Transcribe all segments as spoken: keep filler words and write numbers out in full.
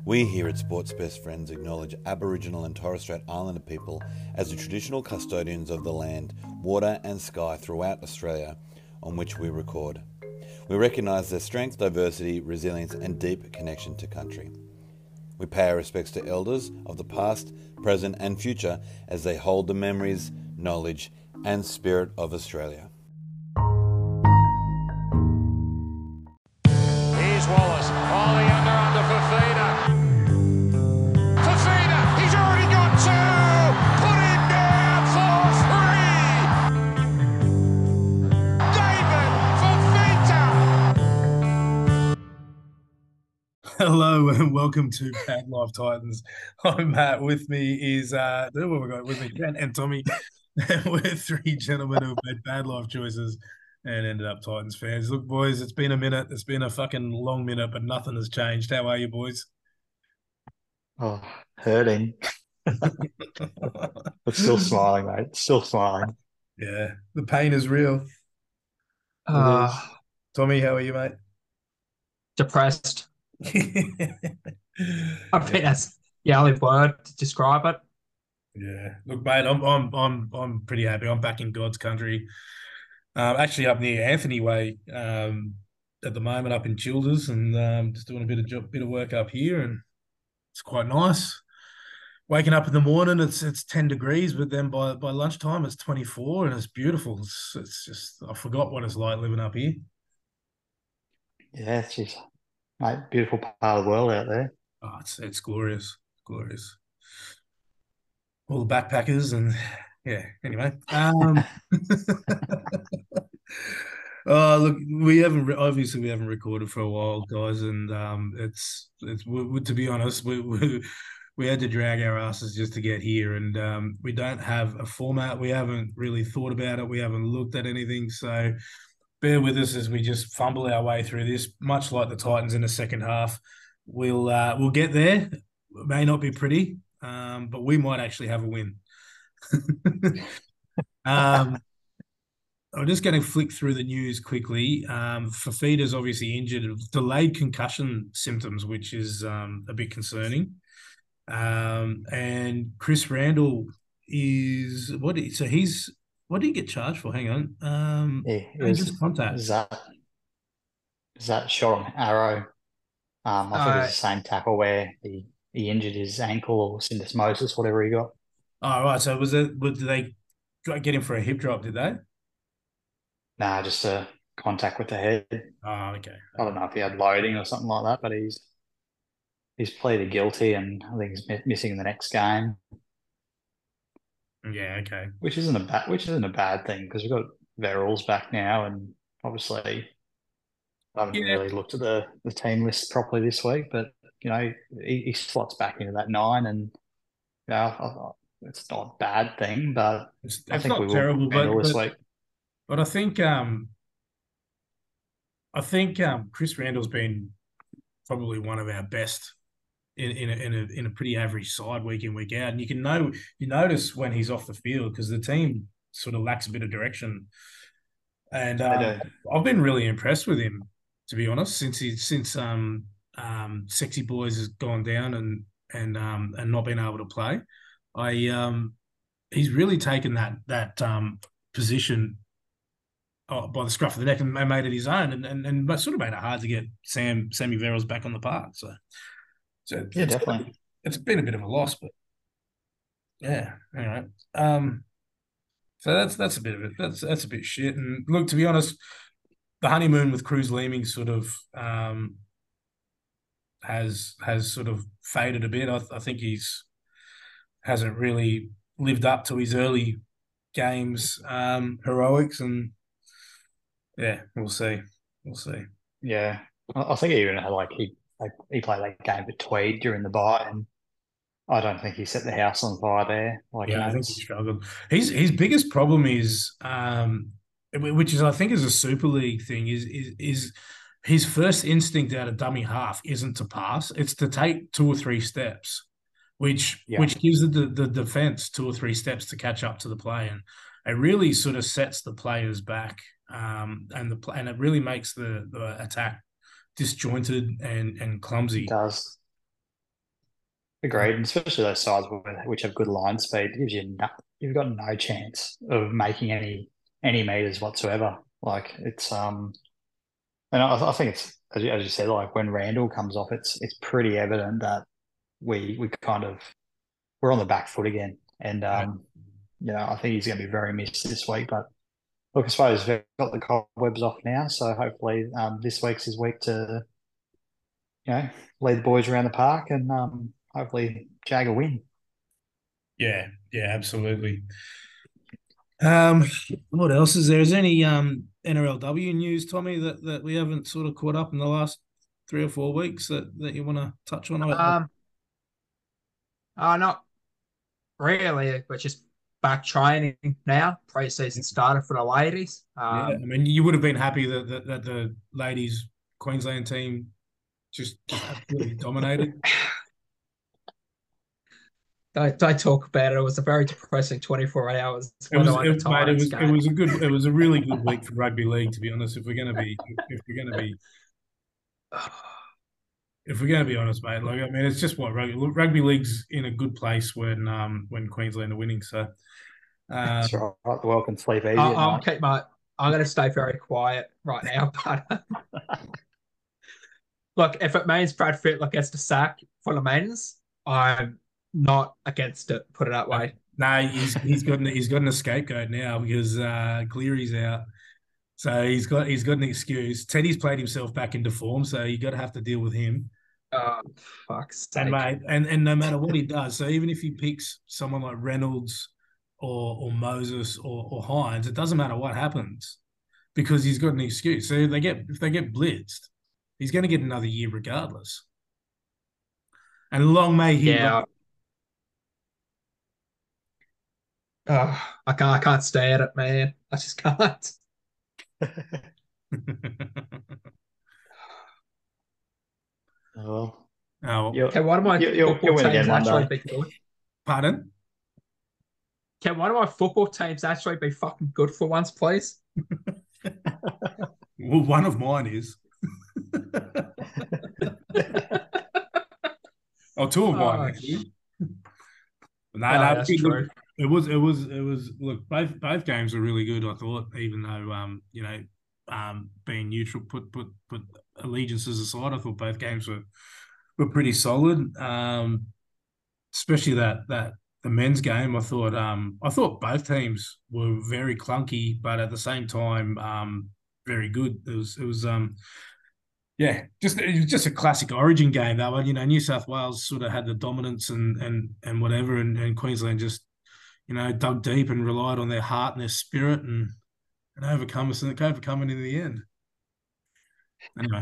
We here at Sports Best Friends acknowledge Aboriginal and Torres Strait Islander people as the traditional custodians of the land, water and sky throughout Australia on which we record. We recognise their strength, diversity, resilience and deep connection to country. We pay our respects to elders of the past, present and future as they hold the memories, knowledge and spirit of Australia. Here's Wallace. Oh, the under under Fafita. Fafita, he's already got two. Put him down for three. David Fafita. Hello and welcome to Bad Life Titans. I'm Matt. With me is uh, who have we got with me? Grant and Tommy. We're three gentlemen who have made bad life choices and ended up Titans fans. Look, boys, it's been a minute. It's been a fucking long minute, but nothing has changed. How are you, boys? Oh, hurting. But still smiling, mate. Still smiling. Yeah, the pain is real. Uh, Tommy, how are you, mate? Depressed. yeah, I think that's the only word to describe it. look, mate, I'm I'm I'm I'm pretty happy. I'm back in God's country. Um, actually up near Anthony Way um, at the moment, up in Childers, and um, just doing a bit of job, bit of work up here, and it's quite nice. Waking up in the morning, it's it's ten degrees, but then by by lunchtime it's twenty-four, and it's beautiful. It's it's just I forgot what it's like living up here. yeah, it's just, mate, beautiful part of the world out there. Oh, it's it's glorious, glorious. All the backpackers and yeah. Anyway, um, oh look, we haven't re- obviously we haven't recorded for a while, guys, and um, it's it's we, we- to be honest, we, we we had to drag our asses just to get here, and um, we don't have a format. We haven't really thought about it. We haven't looked at anything, so bear with us as we just fumble our way through this. Much like the Titans in the second half, we'll uh, we'll get there. It may not be pretty, um, but we might actually have a win. um, I'm just going to flick through the news quickly. Um, Fafita's obviously injured, delayed concussion symptoms, which is um, a bit concerning. Um, and Chris Randall is what? Did, so he's what did he get charged for? Hang on. Um, Yeah, it dangerous was, contact. is that is that shot on arrow? Um, I think it Uh, was the same tackle where he, he injured his ankle or syndesmosis, whatever he got. Oh, right. So was it? Did they get him for a hip drop? Did they? Nah, just a contact with the head. Oh, okay. I don't know if he had loading or something like that, but he's he's pleaded guilty, and I think he's mi- missing the next game, Yeah, okay. which isn't a bad which isn't a bad thing because we've got Verrills back now, and obviously I haven't Yeah. really looked at the, the team list properly this week, but you know he, he slots back into that nine, and you know I, I, it's not a bad thing, but It's, I it's think not we will terrible, but, handle this but week. but I think um I think um Chris Randall's been probably one of our best in in a, in a in a pretty average side week in week out, and you can know you notice when he's off the field because the team sort of lacks a bit of direction. And They um, do. I've been really impressed with him, to be honest, since he since um um Sexy Boys has gone down and and um and not been able to play. I um he's really taken that that um position uh, by the scruff of the neck and made it his own, and and, and sort of made it hard to get Sam Sammy Verrills back on the park. So so Yeah, it's, definitely. it's been a bit of a loss, but yeah, all right. Um, so that's that's a bit of it. That's that's a bit shit. And look, to be honest, the honeymoon with Cruz Leeming sort of um has has sort of faded a bit. I, I think he's hasn't really lived up to his early games um heroics, and yeah, we'll see. We'll see. Yeah, I, I think he even had like he like he played that game for Tweed during the bye, and I don't think he set the house on fire there. Like you Yeah, know, I think he it's struggled. His his biggest problem is um which is I think is a Super League thing, is is is his first instinct out of dummy half isn't to pass, it's to take two or three steps, which yeah, which gives the the defense two or three steps to catch up to the play, and it really sort of sets the players back, um, and the and it really makes the the attack disjointed and and it clumsy. does. Agreed, and especially those sides which have good line speed gives you no, you've got no chance of making any any meters whatsoever. Like it's um, and I, I think it's as you, as you said, like when Randall comes off, it's it's pretty evident that we we kind of we're on the back foot again, and um, you know I think he's going to be very missed this week. But look, I suppose we've got the cobwebs off now, so hopefully um, this week's his week to you know lead the boys around the park and um. Hopefully, Jag a win. Yeah, yeah, absolutely. Um, what else is there? Is there any um N R L W news, Tommy, that, that we haven't sort of caught up in the last three or four weeks that, that you want to touch on? Um, uh, not really. We're just back training now. Pre-season started for the ladies. Um, yeah, I mean, you would have been happy that, that, that the ladies Queensland team just, just absolutely dominated. Don't, don't talk about it. It was a very depressing twenty-four hours. It was, it, mate, it was, it was a good, it was a really good week for rugby league, to be honest. If we're going to be, if we're going to be, if we're going to be honest, mate, like I mean, it's just what rugby, rugby league's in a good place when, um, when Queensland are winning. So, um, that's right. The world can sleep easy. I'll, I'll keep my. I'm going to stay very quiet right now, but look, if it means Brad Fittler gets the sack for the men's, I'm not against it. Put it that way. No, he's he's got an, he's got an scapegoat now because uh, Cleary's out, so he's got he's got an excuse. Teddy's played himself back into form, so you got to have to deal with him. Oh, fuck's sake. And mate, and and no matter what he does, so even if he picks someone like Reynolds or or Moses or or Hines, it doesn't matter what happens because he's got an excuse. So if they get if they get blitzed, he's going to get another year regardless. And long may he. Yeah. Run. Oh, I can't. I can't stay at it, man. I just can't. oh, oh. Can one of my you, you, football teams actually be good? Pardon? Can one of my football teams actually be fucking good for once, please? Well, one of mine is. oh, two of mine, oh, actually. No, oh, no, that's it, true. It was, it was, it was. Look, both both games were really good. I thought, even though, um, you know, um, being neutral, put put put allegiances aside, I thought both games were were pretty solid. Um, especially that that the men's game. I thought, um, I thought both teams were very clunky, but at the same time, um, very good. It was, it was, um. Yeah, just it was just a classic Origin game. That one, you know, New South Wales sort of had the dominance and and and whatever, and, and Queensland just, you know, dug deep and relied on their heart and their spirit and and overcome us and overcome it in the end. Anyway.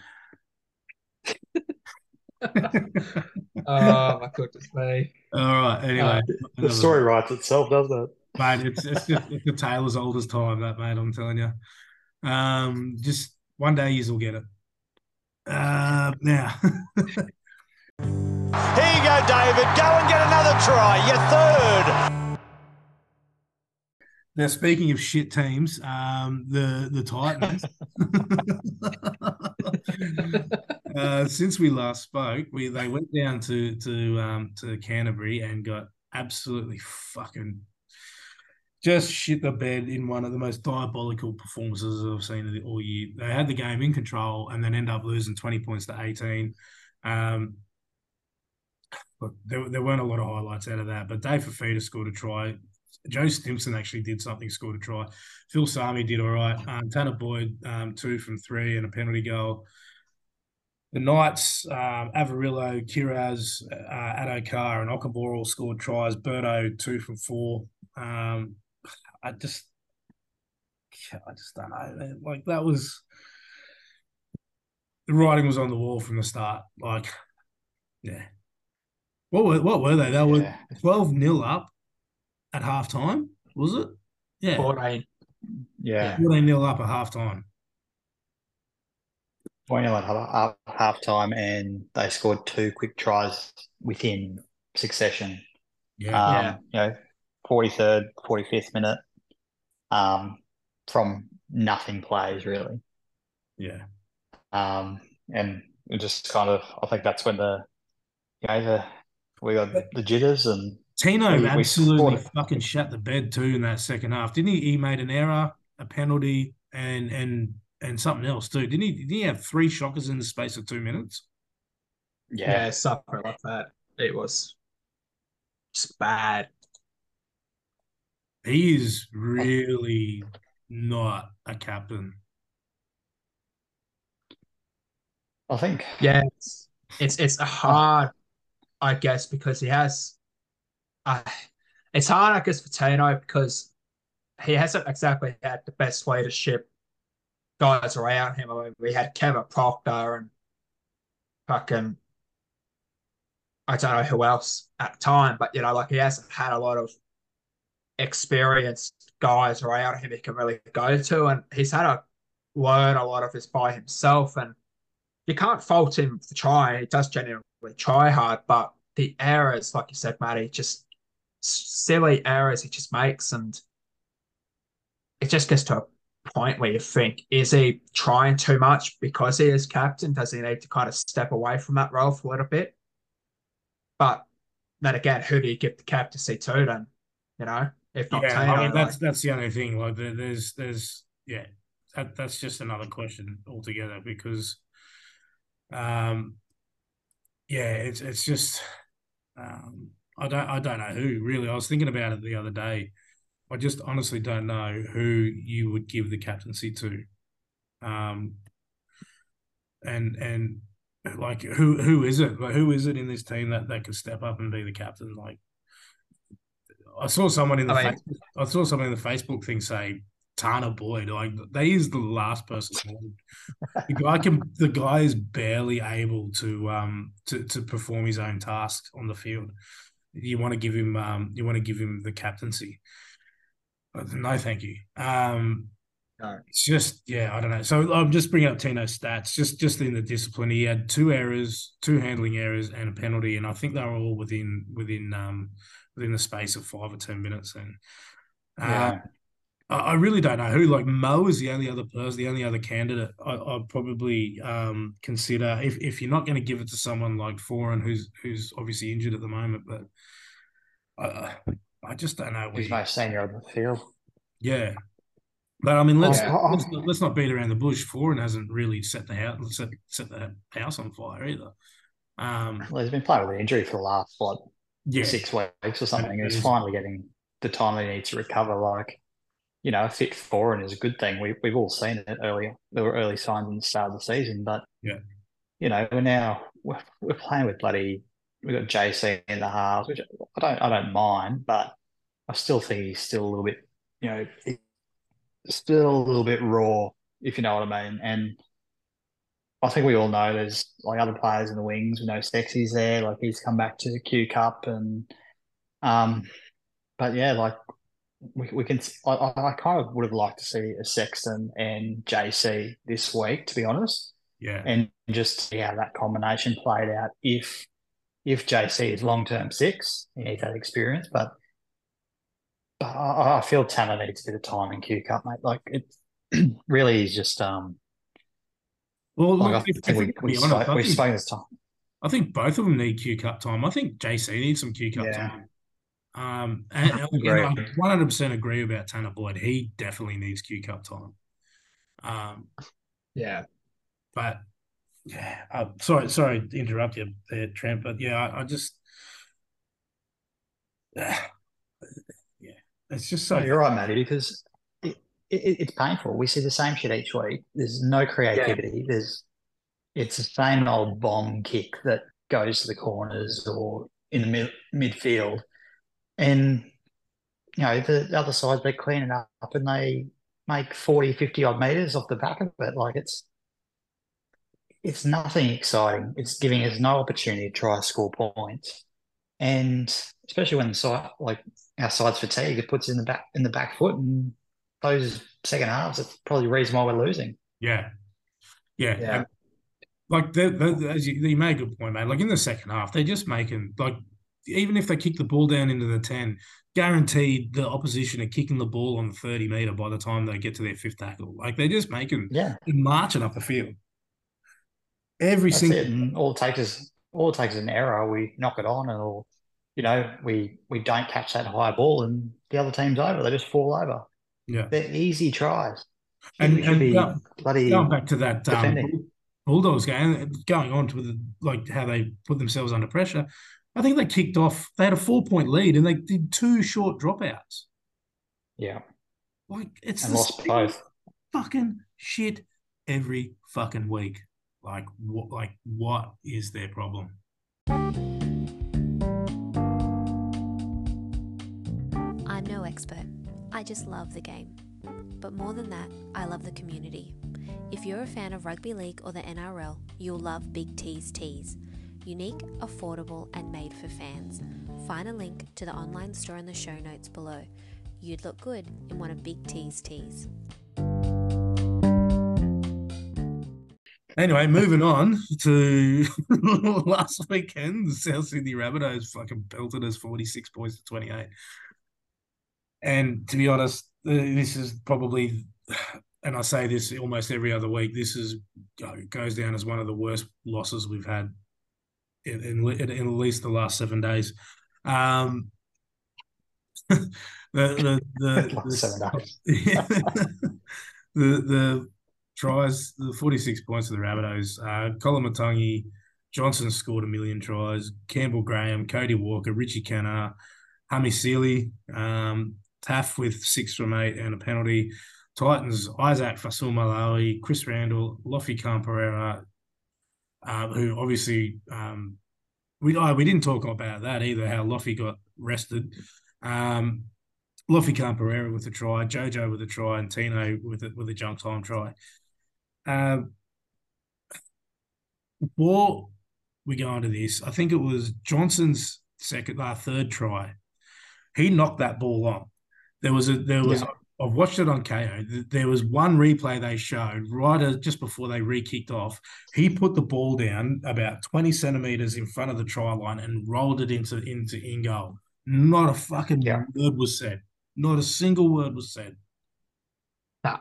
oh my goodness me! All right. Anyway, uh, the story writes itself, doesn't it? Mate, it's it's just it's a tale as old as time, that mate. I'm telling you. Um, just one day you'll get it. Uh, now. Here you go, David. Go and get another try. Your third. Now, speaking of shit teams, um, the the Titans. uh, since we last spoke, we they went down to to um, to Canterbury and got absolutely fucking just shit the bed in one of the most diabolical performances I've seen all year. They had the game in control and then end up losing twenty points to eighteen. Um, look, there, there weren't a lot of highlights out of that, but Dave Fafita scored a try. Joe Stimson actually did something, scored a try. Phil Sami did all right. Um, Tanner Boyd, um, two from three and a penalty goal. The Knights, um, Avarillo, Kiraz, uh, Adokar, and Okabor all scored tries. Birdo, two from four. Um, I just, I just don't know. Like, that was, the writing was on the wall from the start. Like, yeah. What were, what were they? They were yeah. twelve nil up at halftime, was it? Yeah. fourteen. Yeah. fourteen nil up at halftime. fourteen nil at halftime, and they scored two quick tries within succession. Yeah. Um, yeah. You know, forty-third, forty-fifth minute, um, from nothing plays, really. Yeah. Um, and it just kind of, I think that's when the, you know, the, We got the jitters and Tino we, we absolutely scored. fucking shut the bed too in that second half, didn't he? He made an error, a penalty, and and and something else too, didn't he? Did he have three shockers in the space of two minutes? Yeah, Yeah. something like that. It was just bad. He is really not a captain. I think. Yeah, it's it's, it's hard, I guess, because he has. Uh, it's hard, I guess, for Tino because he hasn't exactly had the best leadership guys around him. I mean, we had Kevin Proctor and fucking I don't know who else at the time, but you know, like he hasn't had a lot of experienced guys around him he can really go to, and he's had to learn a lot of this by himself. And you can't fault him for trying; he does genuinely try hard, but the errors, like you said, Matty, just silly errors he just makes, and it just gets to a point where you think, is he trying too much because he is captain? Does he need to kind of step away from that role for a little bit? But then again, who do you give the captaincy to then? You know, if not Yeah, Tino, I mean that's like, that's the only thing. Like there, there's there's yeah, that that's just another question altogether because, um, yeah, it's it's just um, I don't I don't know who really. I was thinking about it the other day. I just honestly don't know who you would give the captaincy to, um, and and like who who is it? Like who is it in this team that that could step up and be the captain? Like I saw someone in the I mean, Facebook, I saw someone in the Facebook thing say Tana Boyd. Like that is the last person. The guy can. The guy is barely able to um to to perform his own tasks on the field. You want to give him um you want to give him the captaincy. No, thank you. Um, no. It's just yeah, I don't know. So I'm just bringing up Tino's stats. Just just in the discipline, he had two errors, two handling errors, and a penalty, and I think they were all within within um within the space of five or ten minutes. And uh, Yeah. I, I really don't know who. Like Mo is the only other person, the only other candidate I, I'd probably um consider if if you're not going to give it to someone like Foran, who's who's obviously injured at the moment, but I I just don't know. He's Where, most senior on the field. yeah. But I mean, let's Yeah. let's, let's not beat around the bush. Foran hasn't really set the house set, set the house on fire either. Um, Well, he's been playing with an injury for the last what yeah, six weeks or something, and It he's is. finally getting the time that he needs to recover. Like, you know, a fit foreign is a good thing. We we've all seen it earlier. There were early signs in the start of the season, but Yeah. you know, we're now we're, we're playing with bloody. We've got J C in the halves, which I don't I don't mind, but I still think he's still a little bit, you know, still a little bit raw, if you know what I mean. And I think we all know there's like other players in the wings. We know Sexy's there, like he's come back to the Q Cup, and um, but yeah, like we we can. I, I kind of would have liked to see a Sexton and J C this week, to be honest, Yeah. and just see how that combination played out. If if J C is long term six, he needs that experience, but. But I, I feel Tanner needs a bit of time in Q Cup, mate. Like it really is just um. Well, Like look, I if, think if we we can we be honest, spoke, I we've think spoken this time. I think both of them need Q Cup time. I think J C needs some Q Cup Yeah. time. Um, and, and again, Agree. I one hundred percent agree about Tanner Boyd. He definitely needs Q Cup time. Um, Yeah. but yeah, uh, sorry, sorry to interrupt you there, Trent. But yeah, I, I just yeah, it's just so No, you're right, Matty, because it, it, it's painful. We see the same shit each week. There's no creativity. There's it's the same old bomb kick that goes to the corners or in the mid, midfield, and you know the, the other side they clean it up and they make forty, fifty odd meters off the back of it. Like it's it's nothing exciting. It's giving us no opportunity to try to score points, and especially when the side like our side's fatigue, it puts in the back in the back foot, and those second halves, it's probably the reason why we're losing. yeah, yeah. Yeah. And like the, the, as you, you made a good point, mate. Like in the second half, they're just making like even if they kick the ball down into the ten, guaranteed the opposition are kicking the ball on the thirty meter by the time they get to their fifth tackle. Like they're just making Yeah, marching up the field every that's single. it. And all it takes is all it takes is an error. We knock it on, or you know, we we don't catch that high ball, and the other team's over. They just fall over. Yeah. They're easy tries. And We should and be go- bloody going back to that um, defending. Bulldogs game, going on to the, like how they put themselves under pressure. I think they kicked off. They had a four point lead, and they did two short dropouts. Yeah, Like it's and the lost same both. fucking shit every fucking week. Like what? Like what is their problem? I'm no expert. I just love the game. But more than that, I love the community. If you're a fan of rugby league or the N R L, you'll love Big T's Tees. Unique, affordable, and made for fans. Find a link to the online store in the show notes below. You'd look good in one of Big T's tees. Anyway, moving on to last weekend, the South Sydney Rabbitohs fucking pelted us forty-six points to twenty-eight. And to be honest, uh, this is probably, and I say this almost every other week, this is goes down as one of the worst losses we've had in, in, in at least the last seven days. Um, the the the, the, Seven days. the the tries, the forty-six points of the Rabbitohs. Uh, Colin Matangi, Johnson scored a million tries. Campbell Graham, Cody Walker, Richie Kenner, Hammy Sealy, um, Taff with six from eight and a penalty. Titans, Isaac Fasul Malawi, Chris Randall, Lofi Khan Pereira, uh, who obviously um, we oh, we didn't talk about that either, how Lofi got rested. Um, Lofi Khan Pereira with a try, Jojo with a try, and Tino with a, with a junk time try. Um, before we go into this, I think it was Johnson's second, uh, third try. He knocked that ball on. There was a there was. Yeah. I've watched it on K O. There was one replay they showed right just before they re-kicked off. He put the ball down about twenty centimeters in front of the try line and rolled it into into in goal. Not a fucking Yeah. word was said. Not a single word was said. No.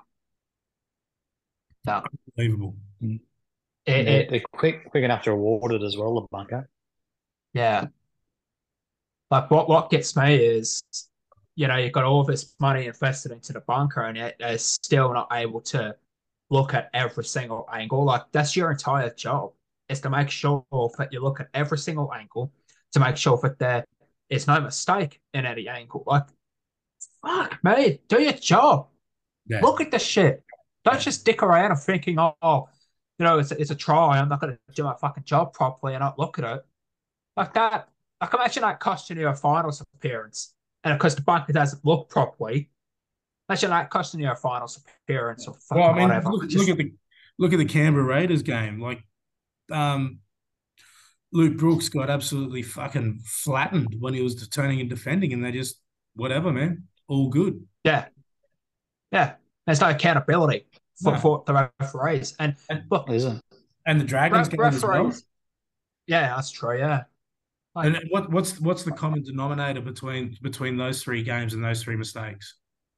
No. Unbelievable. It, They're, it, they're quick, quick enough to reward it as well, the bunker. yeah. Like what, what gets me is, you know, you've got all this money invested into the bunker and yet they're still not able to look at every single angle. Like that's your entire job, is to make sure that you look at every single angle to make sure that there is no mistake in any angle. Like, fuck, mate, do your job. Yeah. Look at the shit. Don't just dick around and thinking, oh, oh you know, it's a, it's a try. I'm not going to do my fucking job properly and not look at it. Like that. Like imagine that costing you a finals appearance. And because the bunker doesn't look properly, imagine that costing you a finals appearance or fucking Well, I mean, whatever. look, Just, look at the look at the Canberra Raiders game. Like, um, Luke Brooks got absolutely fucking flattened when he was turning and defending, and they just whatever, man, all good. yeah. Yeah. There's no accountability for, No. for the referees. And, And, look, Isn't and the Dragons Re- game as well. referees- yeah, that's true. Yeah. Like, And what what's what's the common denominator between between those three games and those three mistakes?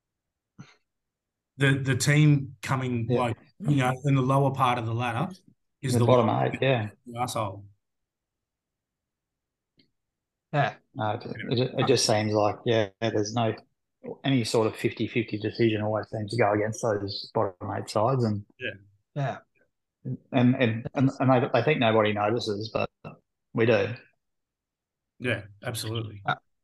The the team coming Yeah. like you know in the lower part of the ladder is the, the bottom eight? Yeah. asshole. yeah. No, it, it, it just seems like, yeah, there's no any sort of fifty-fifty decision always seems to go against those bottom eight sides, and Yeah. and and and, and I, I think nobody notices, but we do. Yeah, absolutely.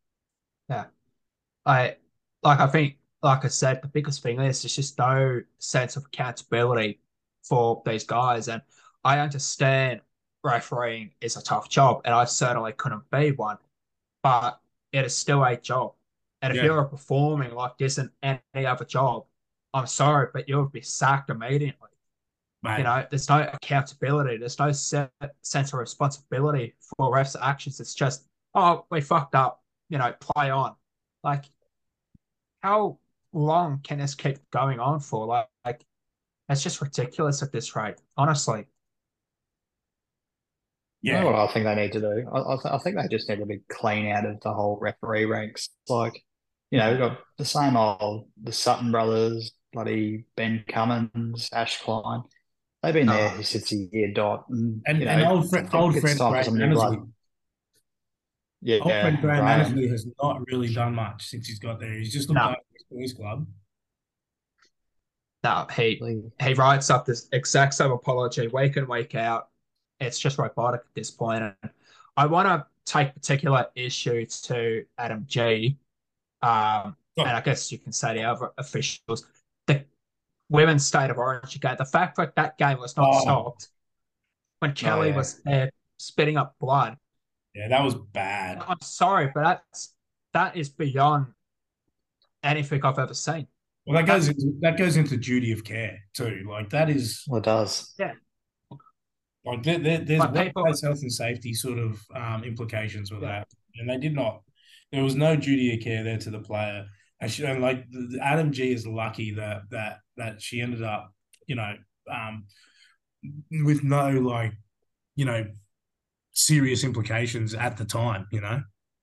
I like I think like I said, the biggest thing is there's just no sense of accountability for these guys. And I understand refereeing is a tough job, and I certainly couldn't be one, but it is still a job. And if Yeah. you're performing like this in any other job, I'm sorry, but you'll be sacked immediately. Mate, You know, there's no accountability. There's no se- sense of responsibility for refs' actions. It's just, oh, we fucked up. You know, play on. Like, how long can this keep going on for? Like, like it's just ridiculous at this rate. Honestly, You know yeah, what I think they need to do? I, I, th- I think they just need to be clean out of the whole referee ranks. Like, you know, we've got the same old, the Sutton brothers, bloody Ben Cummins, Ash Klein. They've been No. there since the year dot, and, And you know, and old friend, I think old it's friend time for Graham some new blood. Annesley. Yeah, Old friend Graham Graham. Annesley has not really done much since he's got there. He's just looked No. after his boys' club. No, he he writes up this exact same apology week in, week out. It's just robotic at this point. And I want to take particular issue to Adam G. Um, and I guess you can say the other officials. The women's state of origin game, the fact that that game was not Oh. stopped when Kelly yeah. was there spitting up blood. Yeah, that was bad. I'm sorry, but that's that is beyond anything I've ever seen. Well, that goes into, that goes into duty of care too. Like that is Well, it does. Yeah. like there, there, there's But people- workplace health and safety sort of um, implications with that, and they did not. There was no duty of care there to the player, and, she, and like the, the Adam G is lucky that that that she ended up, you know, um, with no like, you know, serious implications at the time. You know.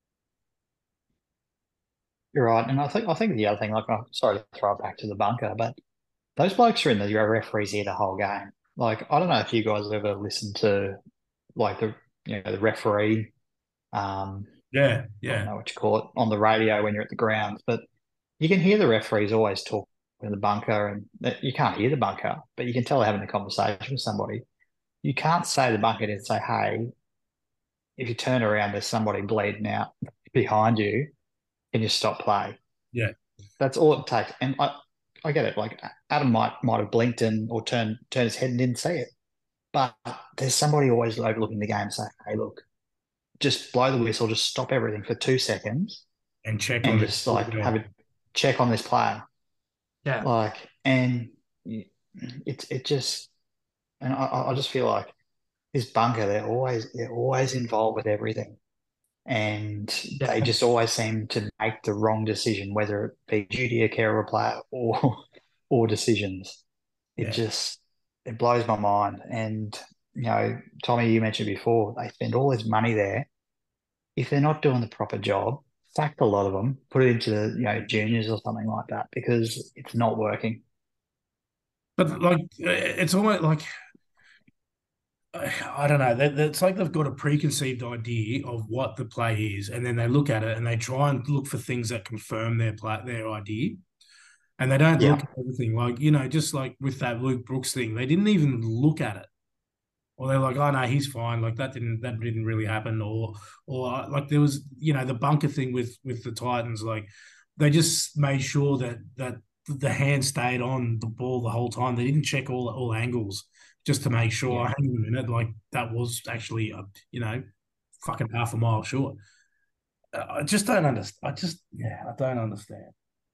You're right, and I think I think the other thing, like, I'm sorry to throw it back to the bunker, but those blokes are in the referees here the whole game. Like, I don't know if you guys have ever listened to, like, the you know the referee, um, Yeah, I yeah. don't know what you call it, on the radio when you're at the ground, but you can hear the referees always talk in the bunker, and that- you can't hear the bunker, but you can tell they're having a conversation with somebody. You can't say to the bunker and say, "Hey, if you turn around, there's somebody bleeding out behind you. Can you stop play?" Yeah. That's all it takes. And I, I get it. Like, Adam might might have blinked and or turned turned his head and didn't see it. But there's somebody always overlooking the game and saying, "Hey, look, just blow the whistle, just stop everything for two seconds And check and on just it. like Yeah. have a check on this player." Yeah. Like, and it's it just, and I, I just feel like this bunker, they're always they're always involved with everything. And Yeah. they just always seem to make the wrong decision, whether it be duty of care of a player or or decisions. It Yeah. just it blows my mind. And you know, Tommy, you mentioned before, they spend all this money there. If they're not doing the proper job, sack a lot of them, put it into the you know juniors or something like that, because it's not working. But like, it's almost like, I don't know. It's like they've got a preconceived idea of what the play is, and then they look at it and they try and look for things that confirm their play, their idea, and they don't Yeah. look at everything. Like, you know, just like with that Luke Brooks thing, they didn't even look at it, or they're like, "Oh no, he's fine." Like that didn't that didn't really happen, or or like there was, you know, the bunker thing with with the Titans. Like they just made sure that that the hand stayed on the ball the whole time. They didn't check all all angles, just to make sure, Yeah. hang on a minute, like that was actually, a, you know, fucking half a mile short. Uh, I just don't understand. I just, yeah, I don't understand.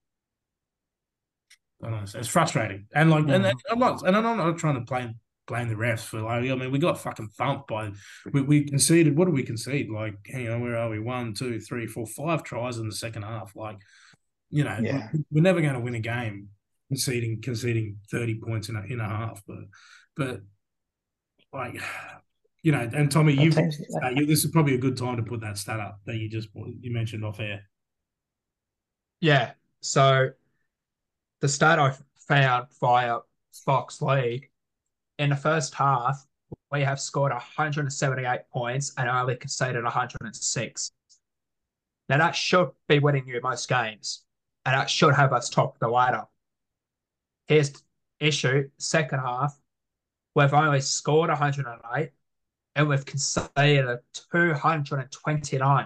I don't understand. It's frustrating, and like, and, and I'm not, and I'm not trying to blame blame the refs for like. I mean, we got fucking thumped by, we, we conceded. What did we concede? Like, hang on, where are we? One, two, three, four, five tries in the second half. Like, you know, Yeah. we're, we're never going to win a game conceding conceding thirty points in a in a half, but. But like, you know, and Tommy, That you've team's- uh, you, this is probably a good time to put that stat up that you just you mentioned off air. Yeah. So the stat I found via Fox League, in the first half, we have scored one hundred seventy-eight points and only conceded one hundred six. Now that should be winning you most games, and that should have us top of the ladder. Here's the issue: second half, we've only scored one hundred eight and we've conceded two hundred twenty-nine.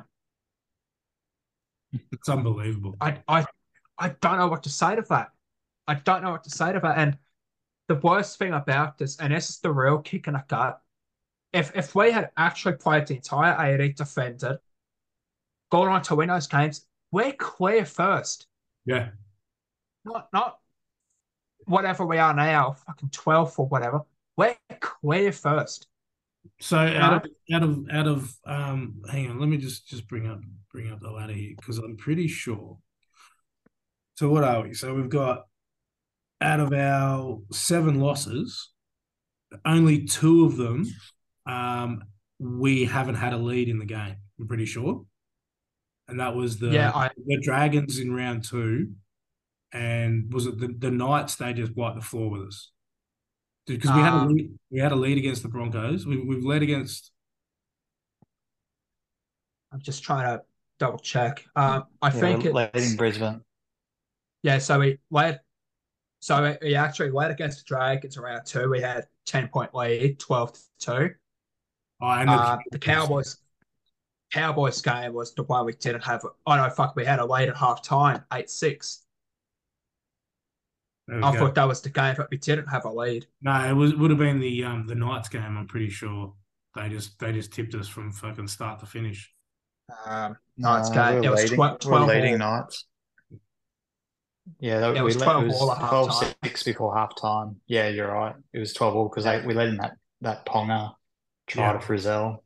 It's unbelievable. I, I, I don't know what to say to that. I don't know what to say to that. And the worst thing about this, and this is the real kick in the gut, if if we had actually played the entire eighty, defended, gone on to win those games, we're clear first. Yeah. Not not whatever we are now, fucking twelfth or whatever. We're clear first. So out of out of out of um, hang on, let me just just bring up bring up the ladder here, because I'm pretty sure. So what are we? So we've got, out of our seven losses, only two of them um, we haven't had a lead in the game. I'm pretty sure, and that was the Yeah, I- the Dragons in round two, and was it the, the Knights? They just wiped the floor with us. Because we had a Um, lead, we had a lead against the Broncos. We, we've led against. I'm just trying to double check. Um, I Yeah, think we're leading it's Brisbane. yeah. So we led. So we we actually led against the Dragons around two. We had ten point lead, twelve to two. Oh, and Uh, the the Cowboys Cowboys game was the one we didn't have. Oh no, fuck, we had a lead at half time, eight six. There we I go. thought that was the game, but we didn't have a lead. No, it was would have been the um the Knights game. I'm pretty sure they just they just tipped us from fucking start to finish. Um, Knights No, game. we're It was leading. tw- We're twelve leading all. Knights. Yeah, that, It we was let, it twelve was all at half twelve time. six before half time. Yeah, you're right. It was twelve all because we led in that, that Ponga try Yeah. to Frizzell.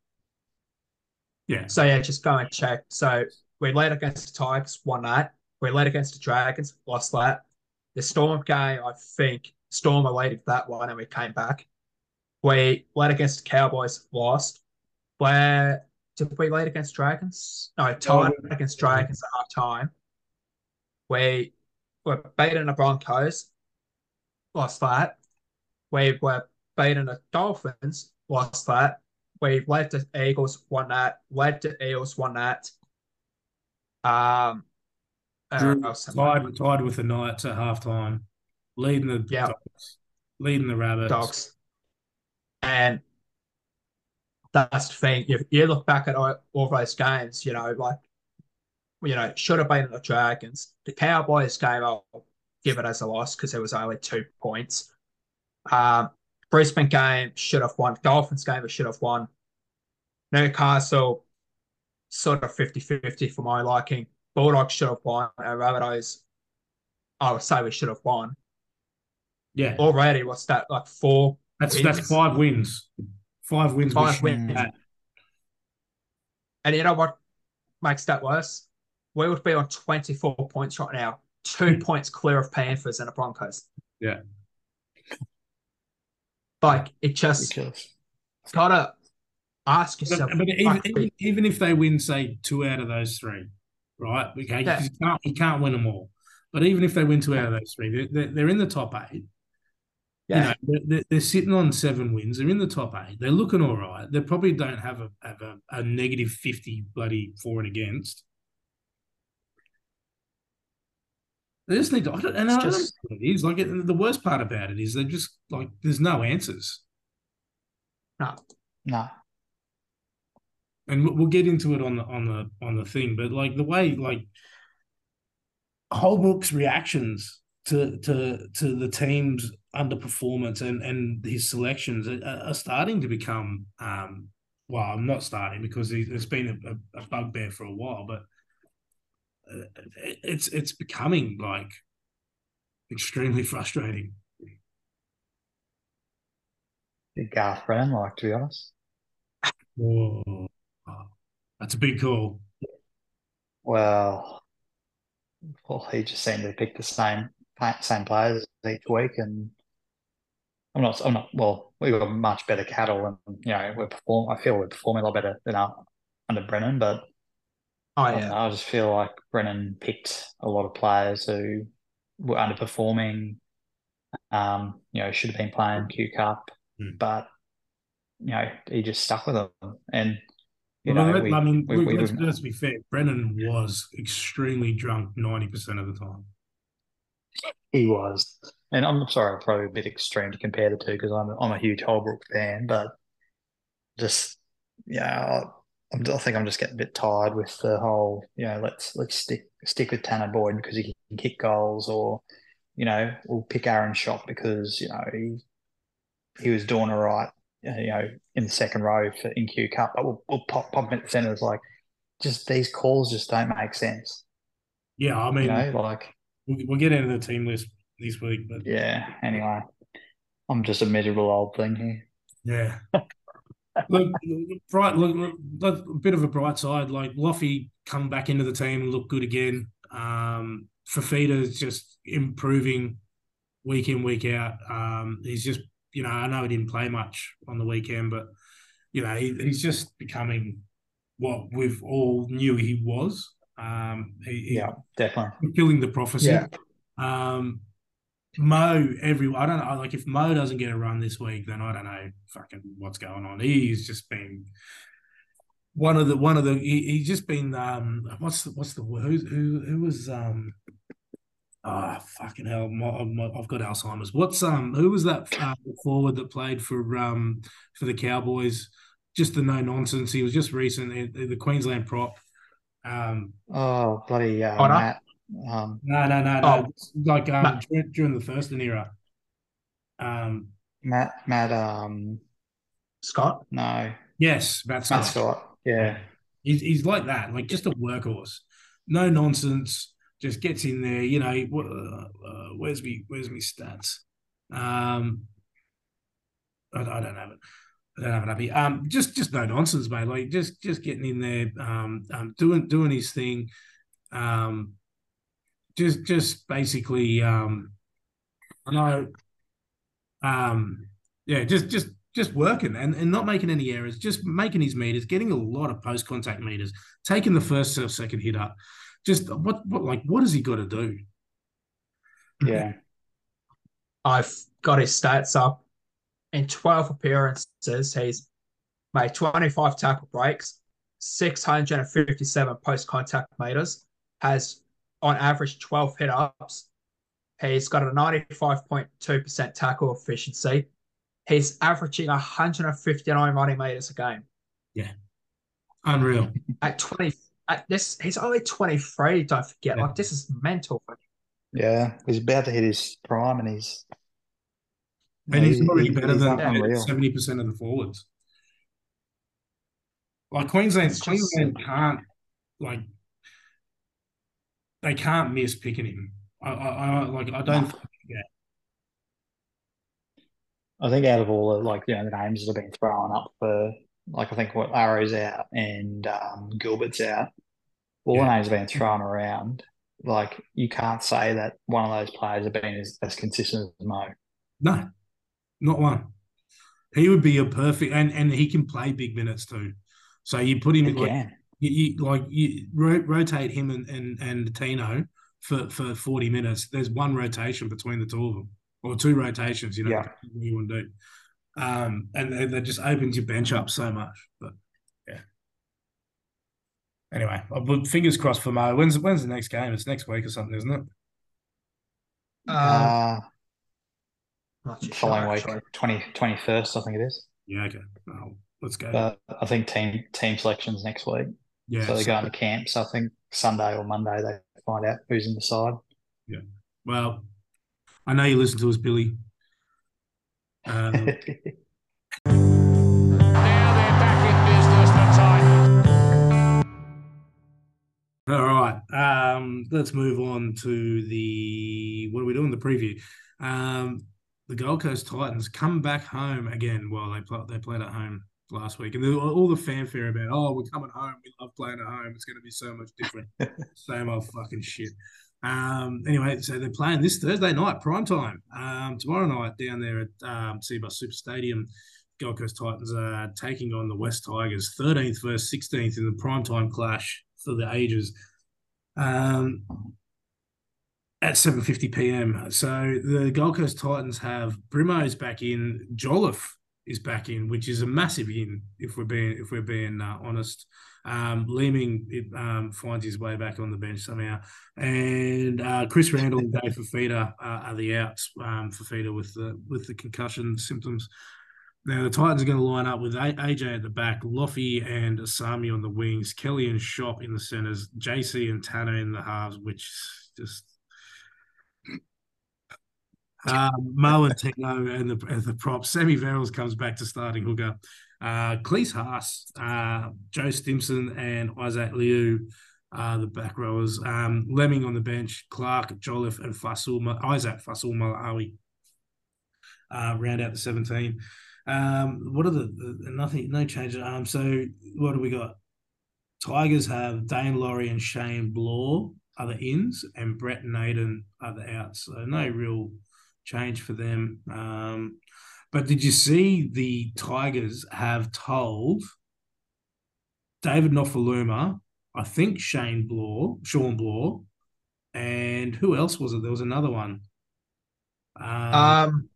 Yeah, So yeah, just go and check. So we led against the Tigers, won that. We led against the Dragons, lost that. The Storm game, I think Storm were leading that one, and we came back. We led against the Cowboys, lost. Where did we lead against Dragons? No, tied we- against Dragons at half time. We were beating the Broncos, lost that. We were beating the Dolphins, lost that. We led the Eagles, won that. Led the Eels, won that. Um, uh, Drew else am I- tied tied with the Knights at halftime, leading the Yeah. Dogs, leading the Rabbits. Dogs. And that's the thing. If you look back at all, all those games, you know, like, you know, should have been the Dragons. The Cowboys game, I'll give it as a loss because it was only two points. Um, Brisbane game should have won. Dolphins game, it should have won. Newcastle, sort of fifty-fifty for my liking. Bulldogs should have won. And Rabbitohs, I would say we should have won. Yeah, Already, what's that, like four that's wins? that's five wins. Five wins. we Five should wins. have had. And you know what makes that worse? We would be on twenty-four points right now, two points clear of Panthers and the Broncos. Yeah. Like, it just Ridiculous. gotta ask But, yourself. but even, like, even even if they win, say two out of those three, right? Okay, Yeah. you can't you can't win them all. But even if they win two out of those three, they're, they're, they're in the top eight. yeah, You know, they're, they're, they're sitting on seven wins. They're in the top eight. They're looking all right. They probably don't have a have a, a negative fifty bloody for and against. They just need to. I don't, and It's I don't just- know what it is. Like it, the worst part about it is they just like there's no answers. no. No. And we'll- we'll get into it on the on the on the thing, but like the way like Holbrook's reactions to to to the team's underperformance and and his selections are, are starting to become um well, I'm not starting because he, it's been a, a bugbear for a while, but uh, it, it's it's becoming like extremely frustrating. Did Garth Brennan like, to be honest? Whoa. That's a big call. Well, well, he just seemed to pick the same same players each week, and I'm not. I'm not. Well, we've got much better cattle, and you know, we're perform. I feel we're performing a lot better than our, under Brennan, but Oh, I, don't yeah. know, I just feel like Brennan picked a lot of players who were underperforming. Um, you know, should have been playing Q Cup, Hmm. but you know, he just stuck with them, and you Well, know, let- we, I mean, we, look, we, let's, we- let's be fair. Brennan was extremely drunk ninety percent of the time. he was, and I'm sorry, probably a bit extreme to compare the two because I'm I'm a huge Holbrook fan, but just yeah, I, I think I'm just getting a bit tired with the whole, you know, let's let's stick stick with Tanner Boyd because he can kick goals, or you know, we'll pick Aaron Shot because you know he he was doing all right, you know, in the second row for in Q Cup, but we'll, we'll pop pop him at the centre. It's like just these calls just don't make sense, Yeah, I mean, you know, like we'll, we'll get into the team list this week, but yeah. Anyway, I'm just a miserable old thing here. yeah. Look, bright. Look, look, look, a bit of a bright side. Like Loffy come back into the team and look good again. Um, Fafita's just improving week in, week out. Um, he's just, you know, I know he didn't play much on the weekend, but you know, he, he's just becoming what we've all knew he was. Um, he, Yeah, definitely. he's fulfilling the prophecy. Yeah. Um, Mo, every I don't know. Like if Mo doesn't get a run this week, then I don't know fucking what's going on. He's just been one of the one of the. He, he's just been um. What's the what's the who who who was um. Ah, oh, fucking hell! My, my, I've got Alzheimer's. What's um? Who was that uh, forward that played for um for the Cowboys? Just the no nonsense. He was just recent the, the Queensland prop. Um. Oh bloody uh, Oh, no. Matt. Um, No, no, no, no. Oh, like um Matt. during, during the Thurston era. Um. Matt. Matt. Um, Scott. no. Yes, Matt Scott. Matt Scott. Yeah. He's he's like that. Like just a workhorse. No nonsense. Just gets in there. You know. Uh, uh, where's me? Where's me stats? Um. I, I don't have it. I don't have it up here. Um, just just no nonsense, mate. Like just just getting in there, um, um doing doing his thing, um, just just basically, um, I know, um, yeah, just just just working and, and not making any errors, just making his meters, getting a lot of post contact meters, taking the first or second hit up. Just what what like what has he got to do? Yeah. I've got his stats up. In twelve appearances, he's made twenty-five tackle breaks, six hundred fifty-seven post-contact meters, has on average twelve hit-ups. He's got a ninety-five point two percent tackle efficiency. He's averaging one hundred fifty-nine running meters a game. Yeah. Unreal. At twenty, at this, he's only twenty-three, don't forget. Yeah. Like, this is mental for him. Yeah. He's about to hit his prime and he's And he's already he- better he's than unreal. seventy percent of the forwards. Like Queensland, It's just- Queensland can't like they can't miss picking him. I, I, I like I don't. No. Think, yeah, I think out of all the like you know the names that have been thrown up for like I think what Arrow's out and um, Gilbert's out, all Yeah. the names have been thrown around. Like you can't say that one of those players have been as, as consistent as Mo. no, not one. He would be a perfect, and and he can play big minutes too. So you put him He in like can. you, you like you ro- rotate him and and and Tino for for forty minutes. There's one rotation between the two of them, or two rotations. You know, Yeah. what you want to do. Um, and that that just opens your bench up so much. But yeah. Anyway, I'll put fingers crossed for Mo. When's when's the next game? It's next week or something, isn't it? Um, Uh, not too following sure, week, actually. twenty, twenty-first, I think it is. Yeah. Okay. Well, let's go. But I think team team selections next week. yeah. so they're so- going to camp. So I think Sunday or Monday they find out who's in the side. well, I know you listen to us, Billy. Um, Now they're back in business for time. all right. Um, let's move on to the what are we doing? The preview. Um, the Gold Coast Titans come back home again. Well, they play, they played at home last week, and there, all the fanfare about oh we're coming home. We love playing at home. It's going to be so much different. Same old fucking shit. Um, anyway, so they're playing this Thursday night, prime time. Um, tomorrow night down there at um, Seabus Super Stadium. Gold Coast Titans are taking on the West Tigers, thirteenth versus sixteenth in the primetime clash for the ages. Um, at seven fifty p.m. So the Gold Coast Titans have Brimo's back in, Jolliffe is back in, which is a massive in if we're being if we're being uh, honest. Um, Leeming it, um, finds his way back on the bench somehow, and uh, Chris Randall and Dave Fafita uh, are the outs. Um, Fafita with the with the concussion symptoms. Now the Titans are going to line up with A J at the back, Loffy and Asami on the wings, Kelly and Shop in the centres, J C and Tanner in the halves, which just um, Mo and Tino and the and the props. Sammy Verrills comes back to starting hooker. Uh, Cleese Haas, uh, Joe Stimson, and Isaac Liu are the back rowers. Um, Lemming on the bench, Clark, Jolliffe, and Fasul Isaac Fasul Malawi uh, round out the seventeen. Um, what are the, the nothing? No changes. Um, so what do we got? Tigers have Dane Laurie and Shane Blaw are the ins, and Brett and Naden are the outs. So no real change for them. Um, but did you see the Tigers have told David Nofaluma, I think Shane Blaw, Sean Blaw, and who else was it? There was another one. Um, Um,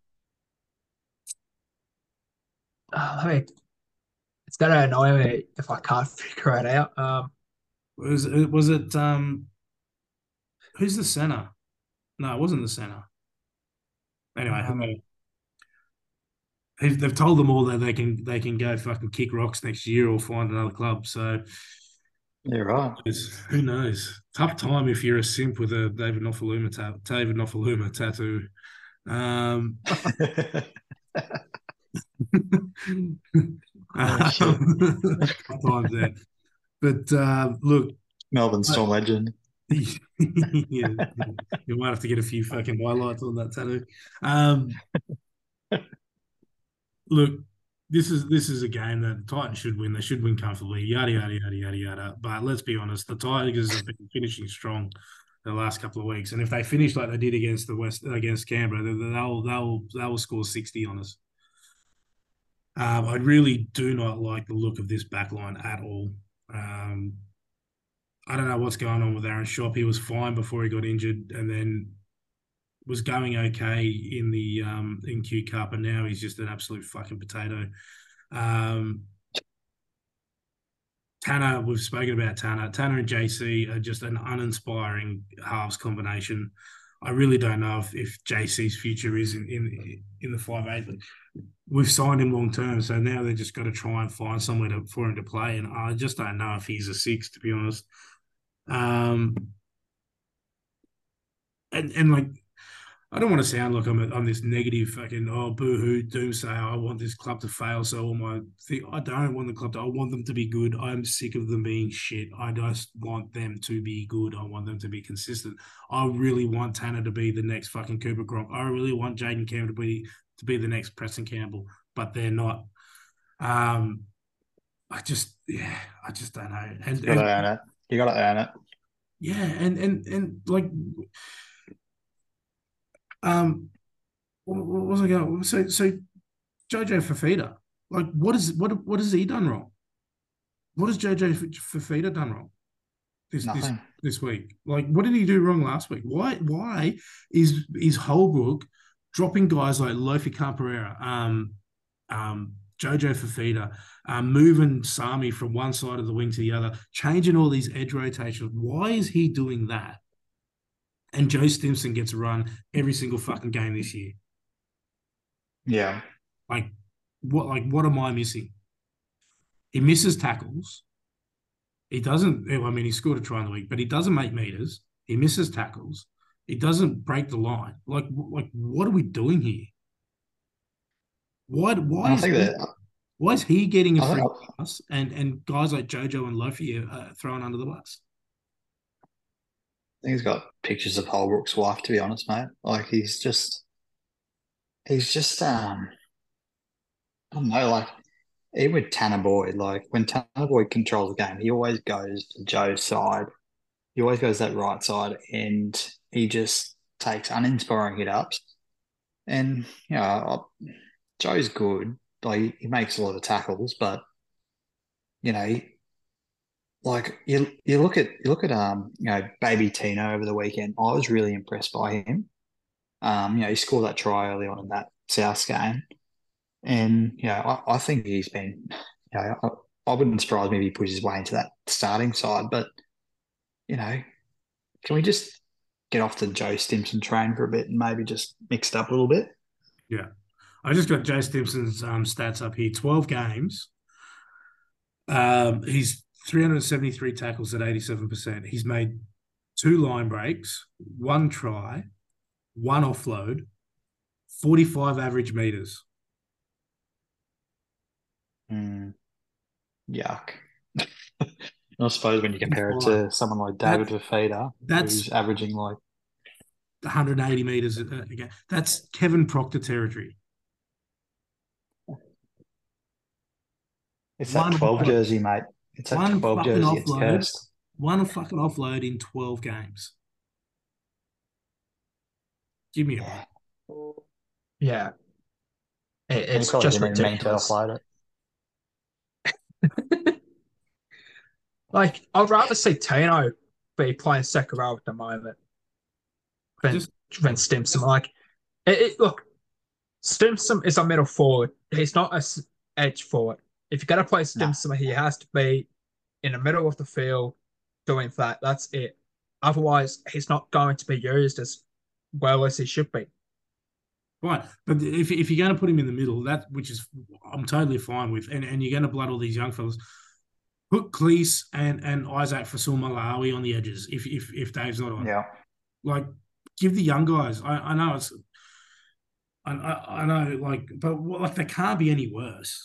oh, I mean, it's gonna annoy me if I can't figure it out. Um, was it was it um who's the center? No, it wasn't the center. Anyway, um, whoever. They've, they've told them all that they can they can go fucking kick rocks next year or find another club. So You're right. it's, who knows? Tough time if you're a simp with a David Nofaluma ta- David Nofaluma tattoo. Um, Oh, shit. tough times there. But uh, look, Melbourne Storm legend. yeah, you might have to get a few fucking highlights on that tattoo. Um, look, this is this is a game that the Titans should win. They should win comfortably. Yada yada yada yada yada. But let's be honest, the Tigers have been finishing strong the last couple of weeks, and if they finish like they did against the West against Canberra, they'll they'll they'll score sixty on us. Um, I really do not like the look of this back line at all. Um, I don't know what's going on with Aaron Schoupp. He was fine before he got injured, and then was going okay in the um, in Q Cup, and now he's just an absolute fucking potato. Um, Tanner, we've spoken about Tanner. Tanner and J C are just an uninspiring halves combination. I really don't know if, if J C's future is in, in in the five eight, but we've signed him long term, so now they've just got to try and find somewhere to, for him to play, and I just don't know if he's a six, to be honest. Um, and and like, I don't want to sound like I'm a, I'm this negative fucking oh boo-hoo doomsayer. I want this club to fail. So all my thing, I don't want the club to. I want them to be good. I'm sick of them being shit. I just want them to be good. I want them to be consistent. I really want Tanner to be the next fucking Cooper Gronk. I really want Jaden Campbell to be to be the next Preston Campbell, but they're not. Um, I just yeah, I just don't know. And You gotta earn it. You gotta earn it. yeah, and and and like. Um, what, what was I going? So, so Jojo Fafita, like, what is what what has he done wrong? What has Jojo Fafita done wrong this this Nothing. this week? Like, what did he do wrong last week? Why why is is Holbrook dropping guys like Lofi Camperera, um, um, Jojo Fafita, um, moving Sami from one side of the wing to the other, changing all these edge rotations? Why is he doing that? And Joe Stimson gets a run every single fucking game this year. Yeah. Like, what? Like, what am I missing? He misses tackles. He doesn't. I mean, he scored a try in the week, but he doesn't make meters. He misses tackles. He doesn't break the line. Like, like, what are we doing here? Why? Why I is think he, that. why is he getting a I free think, pass and and guys like Jojo and Lofi are uh, thrown under the bus? I think he's got pictures of Holbrook's wife, to be honest, mate. Like he's just, he's just, um, I don't know, like even with Tanner Boyd, like when Tanner Boyd controls the game, he always goes to Joe's side. He always goes that right side, and he just takes uninspiring hit ups. And you know, Joe's good. Like he makes a lot of tackles, but you know, he, like you, you look at you look at um you know Baby Tino over the weekend. I was really impressed by him. Um, you know, he scored that try early on in that South game, and you know, I, I think he's been. You know, I, I wouldn't surprise me if he pushes his way into that starting side. But you know, can we just get off the Joe Stimson train for a bit and maybe just mix it up a little bit? Yeah, I just got Joe Stimson's um, stats up here. Twelve games. Um, he's three hundred seventy-three tackles at eighty-seven percent. He's made two line breaks, one try, one offload, forty-five average meters. Mm, yuck. I suppose when you compare it to someone like David Fafita, who's averaging like one hundred eighty meters again, that's Kevin Proctor territory. It's that one twelve jersey, mate. It's that twelve jersey. Offload, it's cursed. One fucking offload in twelve games. Give me a yeah. break. Yeah. It, it's just ridiculous. Offload it. Like, I'd rather see Tino be playing second row at the moment than, just, than Stimson. Like, It, it, look, Stimson is a middle forward. He's not a s- edge forward. If you're going to play Stimson, he has to be in the middle of the field doing that. That's it. Otherwise, he's not going to be used as well as he should be. Right, but if if you're going to put him in the middle, that which is I'm totally fine with, and, and you're going to blood all these young fellas, put Cleese and and Isaac Fasul Malawi on the edges if if if Dave's not on. Yeah. Like, give the young guys. I, I know it's, I, I I know like, but like they can't be any worse.